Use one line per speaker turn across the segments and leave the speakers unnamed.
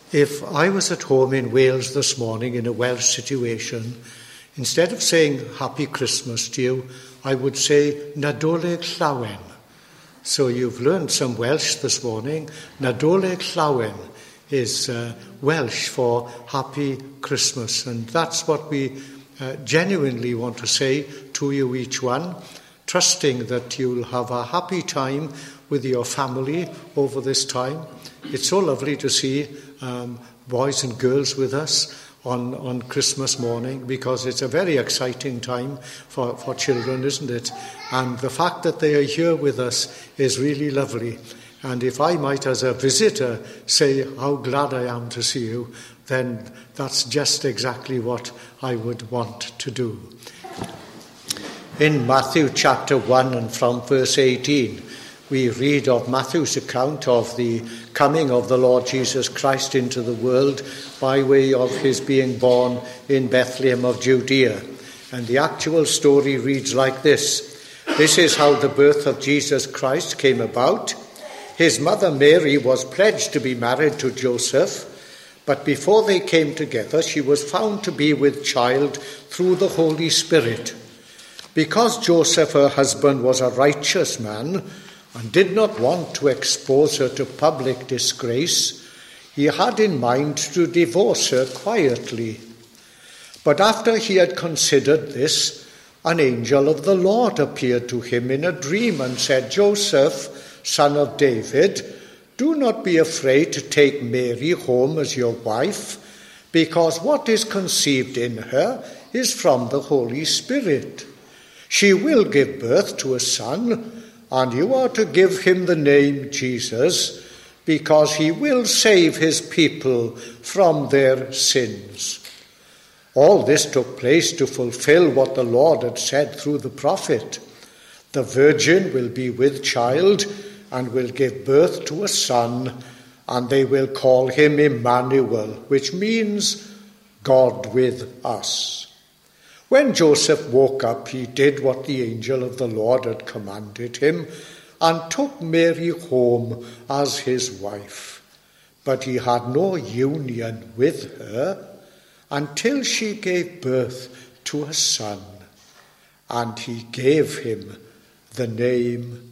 If I was at home in Wales this morning in a Welsh situation, instead of saying Happy Christmas to you, I would say Nadolig Llawen. So you've learned some Welsh this morning. Nadolig Llawen is Welsh for Happy Christmas. And that's what we genuinely want to say to you each one, trusting that you'll have a happy time with your family over this time. It's so lovely to see boys and girls with us on Christmas morning, because it's a very exciting time for children, isn't it? And the fact that they are here with us is really lovely. And if I might, as a visitor, say how glad I am to see you, then that's just exactly what I would want to do. In Matthew chapter 1 and from verse 18, we read of Matthew's account of the coming of the Lord Jesus Christ into the world by way of his being born in Bethlehem of Judea. And the actual story reads like this. This is how the birth of Jesus Christ came about. His mother Mary was pledged to be married to Joseph, but before they came together, she was found to be with child through the Holy Spirit. Because Joseph, her husband, was a righteous man and did not want to expose her to public disgrace, he had in mind to divorce her quietly. But after he had considered this, an angel of the Lord appeared to him in a dream and said, Joseph, son of David, do not be afraid to take Mary home as your wife, because what is conceived in her is from the Holy Spirit. She will give birth to a son, and you are to give him the name Jesus, because he will save his people from their sins. All this took place to fulfill what the Lord had said through the prophet. The virgin will be with child and will give birth to a son, and they will call him Emmanuel, which means God with us. When Joseph woke up, he did what the angel of the Lord had commanded him and took Mary home as his wife. But he had no union with her until she gave birth to a son, and he gave him the name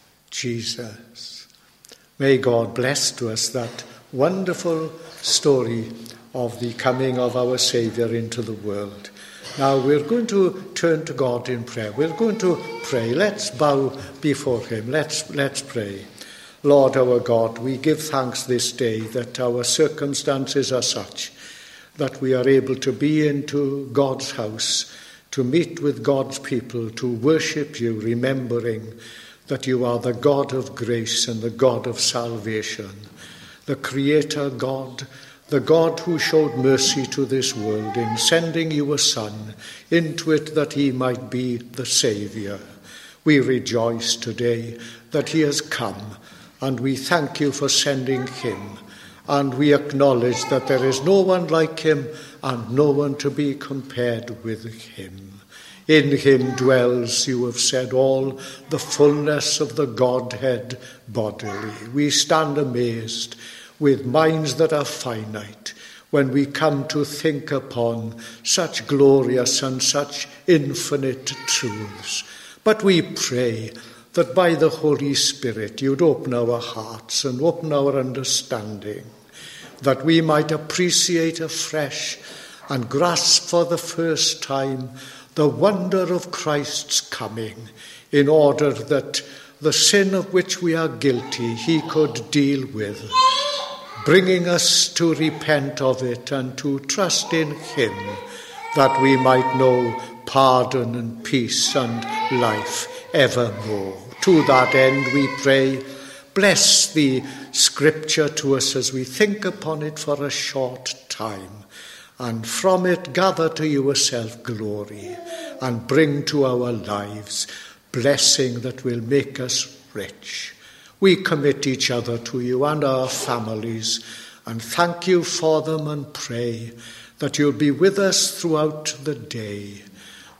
Jesus. May God bless to us that wonderful story of the coming of our Saviour into the world. Now we're going to turn to God in prayer. We're going to pray. Let's bow before him. Let's pray. Lord our God, we give thanks this day that our circumstances are such that we are able to be into God's house, to meet with God's people, to worship you, remembering that you are the God of grace and the God of salvation, the Creator God, the God who showed mercy to this world in sending you a Son into it that he might be the Saviour. We rejoice today that he has come, and we thank you for sending him. And we acknowledge that there is no one like him and no one to be compared with him. In him dwells, you have said, all the fullness of the Godhead bodily. We stand amazed with minds that are finite when we come to think upon such glorious and such infinite truths. But we pray that by the Holy Spirit you'd open our hearts and open our understanding, that we might appreciate afresh and grasp for the first time the wonder of Christ's coming, in order that the sin of which we are guilty he could deal with, bringing us to repent of it and to trust in him, that we might know pardon and peace and life evermore. To that end we pray, bless the Scripture to us as we think upon it for a short time, and from it gather to yourself glory, and bring to our lives blessing that will make us rich. We commit each other to you and our families, and thank you for them, and pray that you'll be with us throughout the day.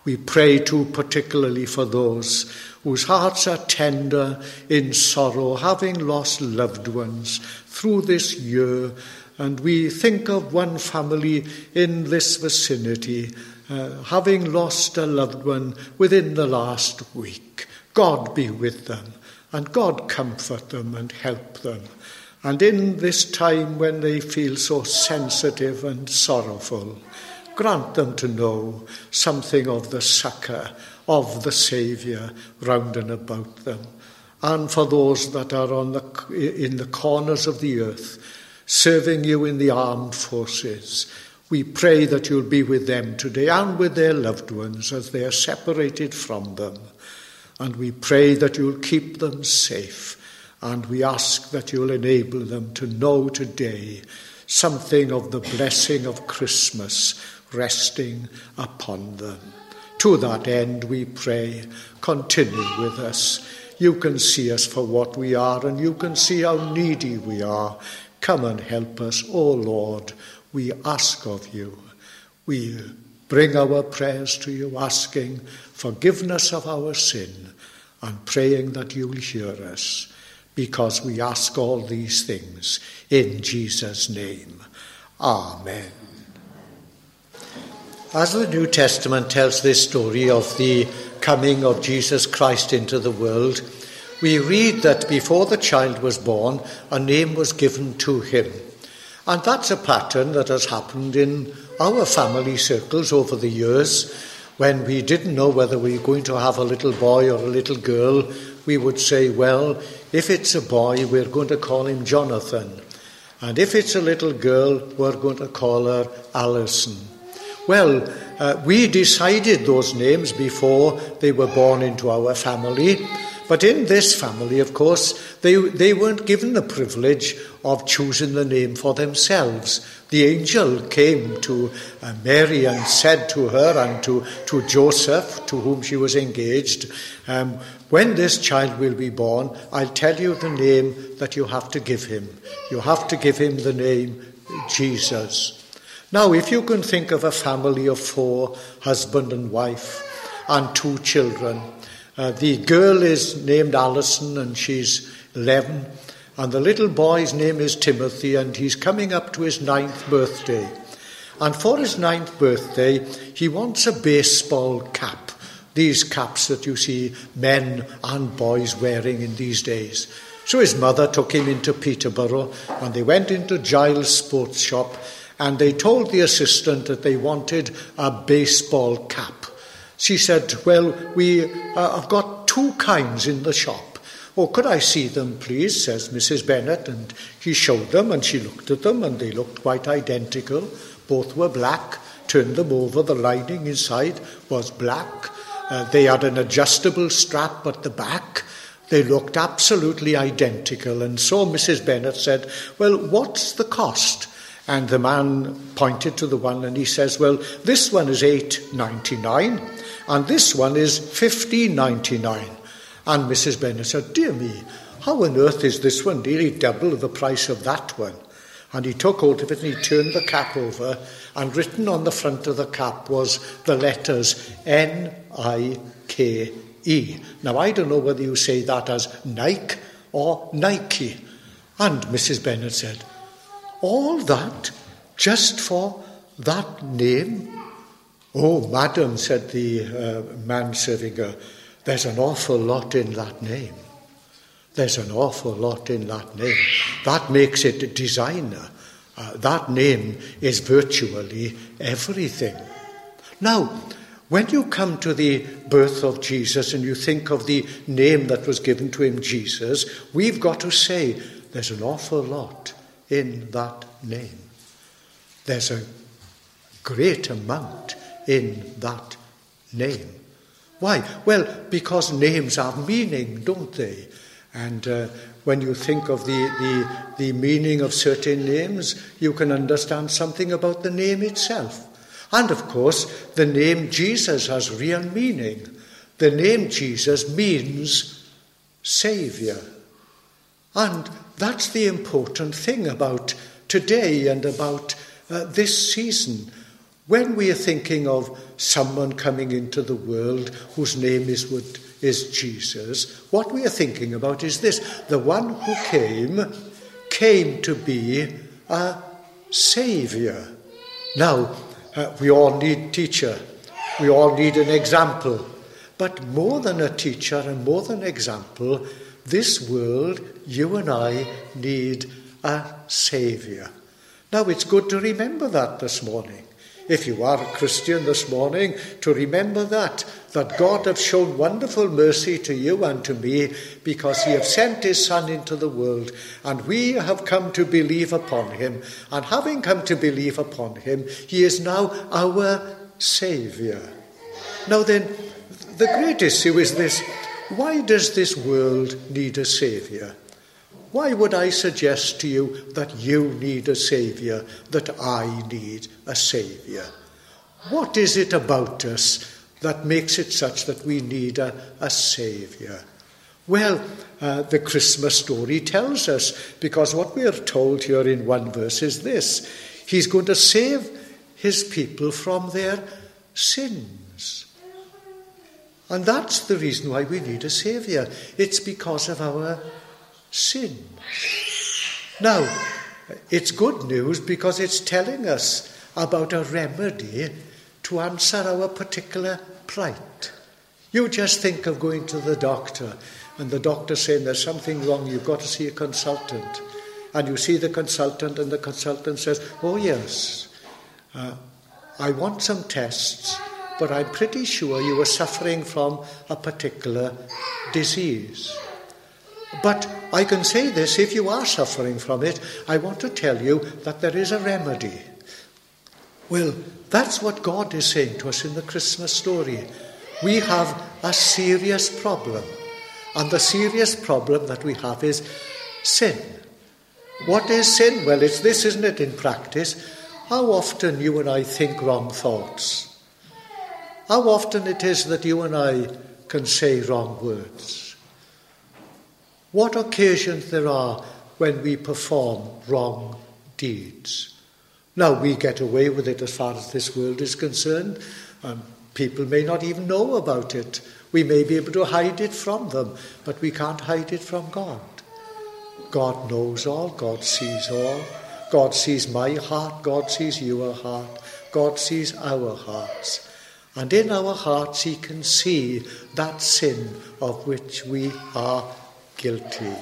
We pray too particularly for those whose hearts are tender in sorrow, having lost loved ones through this year. And we think of one family in this vicinity, having lost a loved one within the last week. God be with them, and God comfort them and help them. And in this time when they feel so sensitive and sorrowful, grant them to know something of the succour of the Saviour round and about them. And for those that are in the corners of the earth, serving you in the armed forces, we pray that you'll be with them today and with their loved ones as they are separated from them. And we pray that you'll keep them safe. And we ask that you'll enable them to know today something of the blessing of Christmas resting upon them. To that end, we pray, continue with us. You can see us for what we are, and you can see how needy we are. Come and help us, O Lord, we ask of you. We bring our prayers to you, asking forgiveness of our sin and praying that you'll hear us, because we ask all these things in Jesus' name. Amen. As the New Testament tells this story of the coming of Jesus Christ into the world, we read that before the child was born, a name was given to him. And that's a pattern that has happened in our family circles over the years. When we didn't know whether we were going to have a little boy or a little girl, we would say, well, if it's a boy, we're going to call him Jonathan. And if it's a little girl, we're going to call her Alison. Well, we decided those names before they were born into our family. But in this family, of course, they weren't given the privilege of choosing the name for themselves. The angel came to Mary and said to her and to Joseph, to whom she was engaged, when this child will be born, I'll tell you the name that you have to give him. You have to give him the name Jesus. Now, if you can think of a family of 4, husband and wife, and 2 children, the girl is named Alison and she's 11, and the little boy's name is Timothy, and he's coming up to his 9th birthday. And for his 9th birthday, he wants a baseball cap, these caps that you see men and boys wearing in these days. So his mother took him into Peterborough, and they went into Giles Sports Shop, and they told the assistant that they wanted a baseball cap. She said, well, I've got 2 kinds in the shop. Oh, could I see them, please, says Mrs. Bennet. And he showed them, and she looked at them, and they looked quite identical. Both were black. Turned them over, the lining inside was black. They had an adjustable strap at the back. They looked absolutely identical. And so Mrs. Bennet said, well, what's the cost? And the man pointed to the one and he says, well, this one is $8.99 and this one is $15.99. And Mrs. Bennet said, dear me, how on earth is this one nearly double the price of that one? And he took hold of it and he turned the cap over, and written on the front of the cap was the letters N-I-K-E. Now, I don't know whether you say that as Nike or Nike. And Mrs. Bennet said, all that just for that name? Oh, madam, said the man serving her, there's an awful lot in that name. There's an awful lot in that name. That makes it a designer. That name is virtually everything. Now, when you come to the birth of Jesus and you think of the name that was given to him, Jesus, we've got to say there's an awful lot in that name. There's a great amount in that name. Why? Well, because names have meaning, don't they? And when you think of the meaning of certain names, you can understand something about the name itself. And of course, the name Jesus has real meaning. The name Jesus means Saviour. And that's the important thing about today and about this season. When we are thinking of someone coming into the world whose name is Jesus, what we are thinking about is this: the one who came to be a saviour. Now, we all need teacher. We all need an example. But more than a teacher and more than an example, this world, you and I, need a saviour. Now, it's good to remember that this morning. If you are a Christian this morning, to remember that God has shown wonderful mercy to you and to me because he has sent his Son into the world, and we have come to believe upon him. And having come to believe upon him, he is now our saviour. Now then, the great issue is this: why does this world need a saviour? Why would I suggest to you that you need a saviour, that I need a saviour? What is it about us that makes it such that we need a saviour? Well, the Christmas story tells us, because what we are told here in one verse is this: he's going to save his people from their sins. And that's the reason why we need a saviour. It's because of our sin. Now, it's good news because it's telling us about a remedy to answer our particular plight. You just think of going to the doctor and the doctor saying there's something wrong, you've got to see a consultant. And you see the consultant and the consultant says, oh yes, I want some tests, but I'm pretty sure you are suffering from a particular disease. But I can say this: if you are suffering from it, I want to tell you that there is a remedy. Well, that's what God is saying to us in the Christmas story. We have a serious problem. And the serious problem that we have is sin. What is sin? Well, it's this, isn't it, in practice? How often you and I think wrong thoughts? How often it is that you and I can say wrong words? What occasions there are when we perform wrong deeds? Now, we get away with it as far as this world is concerned. People may not even know about it. We may be able to hide it from them, but we can't hide it from God. God knows all. God sees all. God sees my heart. God sees your heart. God sees our hearts. And in our hearts he can see that sin of which we are guilty.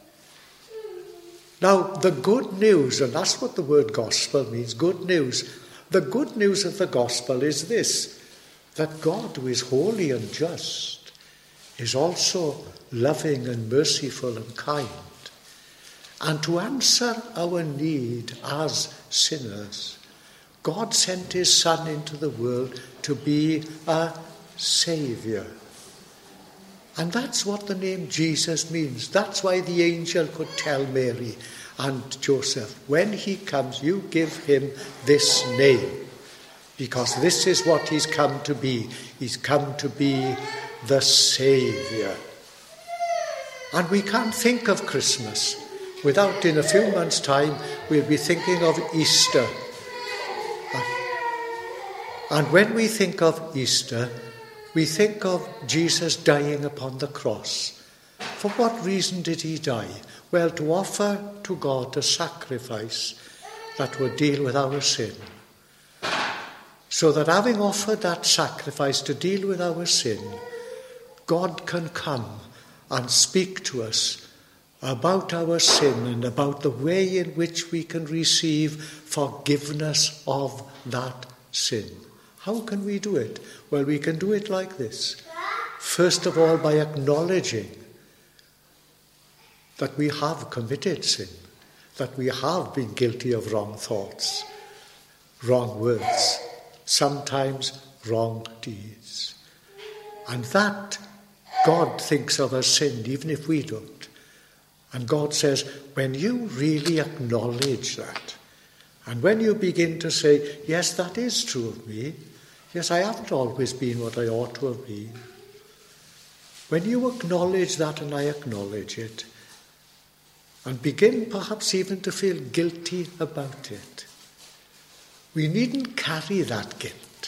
Now, the good news, and that's what the word gospel means, good news. The good news of the gospel is this: that God, who is holy and just, is also loving and merciful and kind. And to answer our need as sinners, God sent his Son into the world to be a saviour. And that's what the name Jesus means. That's why the angel could tell Mary and Joseph, when he comes, you give him this name, because this is what he's come to be. He's come to be the Saviour. And we can't think of Christmas without, in a few months' time, we'll be thinking of Easter. And when we think of Easter, we think of Jesus dying upon the cross. For what reason did he die? Well, to offer to God a sacrifice that would deal with our sin. So that having offered that sacrifice to deal with our sin, God can come and speak to us about our sin and about the way in which we can receive forgiveness of that sin. How can we do it? Well, we can do it like this. First of all, by acknowledging that we have committed sin, that we have been guilty of wrong thoughts, wrong words, sometimes wrong deeds. And that God thinks of as sin, even if we don't. And God says, when you really acknowledge that, and when you begin to say, yes, that is true of me, yes, I haven't always been what I ought to have been. When you acknowledge that, and I acknowledge it, and begin perhaps even to feel guilty about it, we needn't carry that guilt.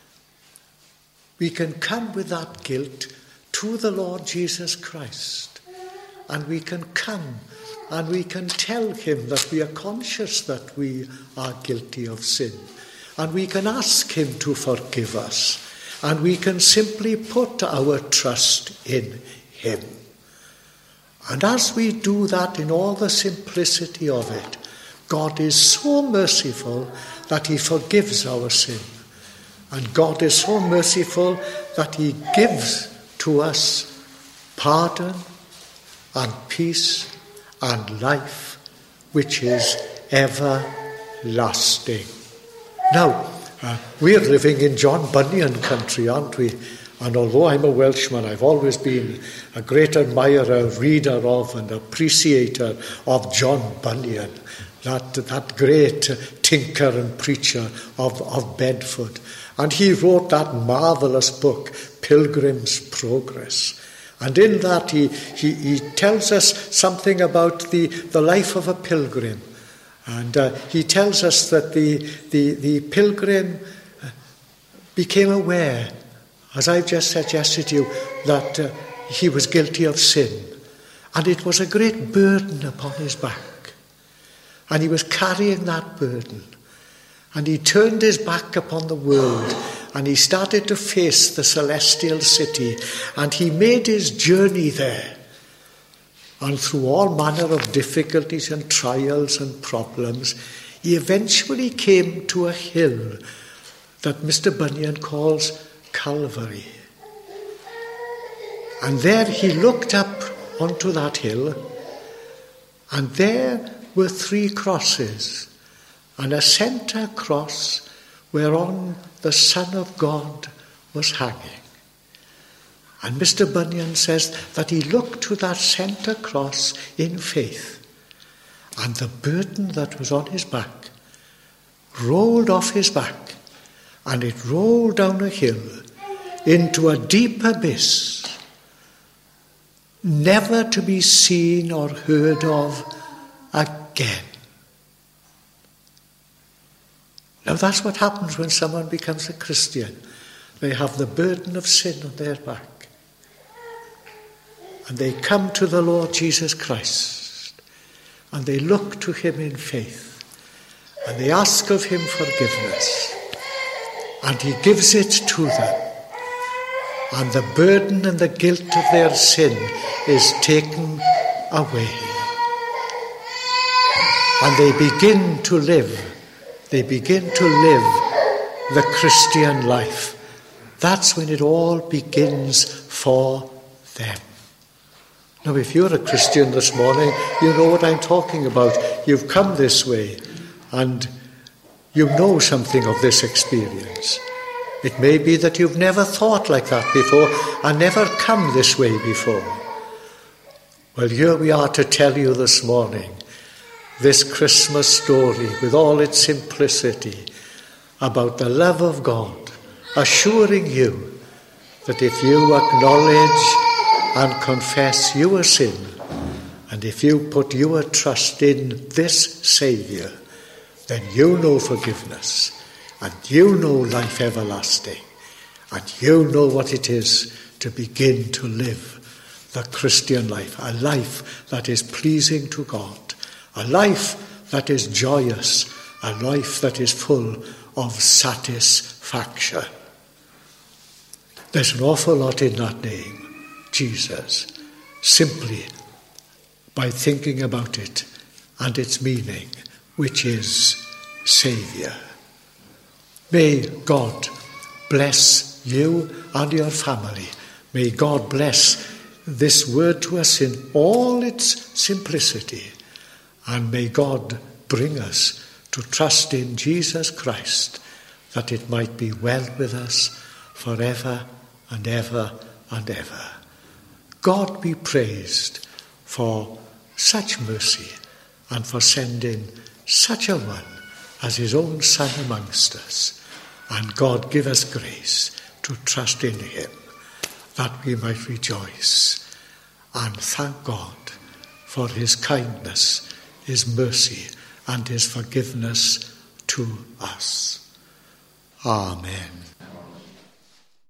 We can come with that guilt to the Lord Jesus Christ, and we can come and we can tell him that we are conscious that we are guilty of sin, and we can ask him to forgive us, and we can simply put our trust in him. And as we do that in all the simplicity of it, God is so merciful that he forgives our sin. And God is so merciful that he gives to us pardon and peace and life, which is everlasting. Now, we're living in John Bunyan country, aren't we? And although I'm a Welshman, I've always been a great admirer, reader of and appreciator of John Bunyan, that great tinker and preacher of Bedford. And he wrote that marvellous book, Pilgrim's Progress. And in that he tells us something about the life of a pilgrim. And he tells us that the pilgrim became aware, as I've just suggested to you, that he was guilty of sin. And it was a great burden upon his back. And he was carrying that burden. And he turned his back upon the world, and he started to face the celestial city, and he made his journey there. And through all manner of difficulties and trials and problems, he eventually came to a hill that Mr. Bunyan calls Calvary. And there he looked up onto that hill, and there were 3 crosses, and a centre cross whereon the Son of God was hanging. And Mr. Bunyan says that he looked to that centre cross in faith, and the burden that was on his back rolled off his back, and it rolled down a hill into a deep abyss, never to be seen or heard of again. Now that's what happens when someone becomes a Christian. They have the burden of sin on their back. And they come to the Lord Jesus Christ, and they look to him in faith, and they ask of him forgiveness, and he gives it to them. And the burden and the guilt of their sin is taken away. And they begin to live. They begin to live the Christian life. That's when it all begins for them. Now, if you're a Christian this morning, you know what I'm talking about. You've come this way, and you know something of this experience. It may be that you've never thought like that before and never come this way before. Well, here we are to tell you this morning this Christmas story with all its simplicity about the love of God, assuring you that if you acknowledge and confess your sin, and if you put your trust in this Saviour, then you know forgiveness, and you know life everlasting, and you know what it is to begin to live the Christian life, a life that is pleasing to God, a life that is joyous, a life that is full of satisfaction. There's an awful lot in that name, Jesus, simply by thinking about it and its meaning, which is Saviour. May God bless you and your family. May God bless this word to us in all its simplicity. And may God bring us to trust in Jesus Christ, that it might be well with us forever and ever and ever. God be praised for such mercy and for sending such a one as his own Son amongst us. And God give us grace to trust in him, that we might rejoice and thank God for his kindness, his mercy, and his forgiveness to to us. Amen.